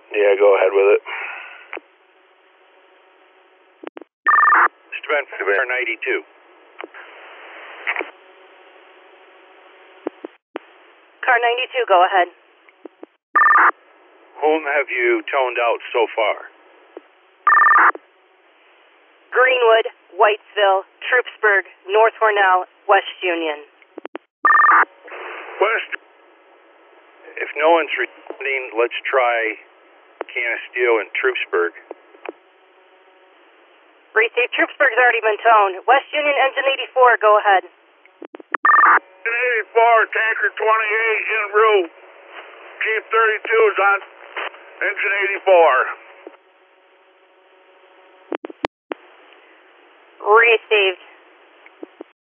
Yeah, go ahead with it. Mr. Ben, car 92. Car 92, go ahead. Whom have you toned out so far? Greenwood, Whitesville, Troopsburg, North Hornell, West Union. West. If no one's responding, let's try Canisteo and Troopsburg. Received. Troopsburg's already been toned. West Union, engine 84, go ahead. Engine 84, tanker 28 en route. Chief 32 is on engine 84. Received.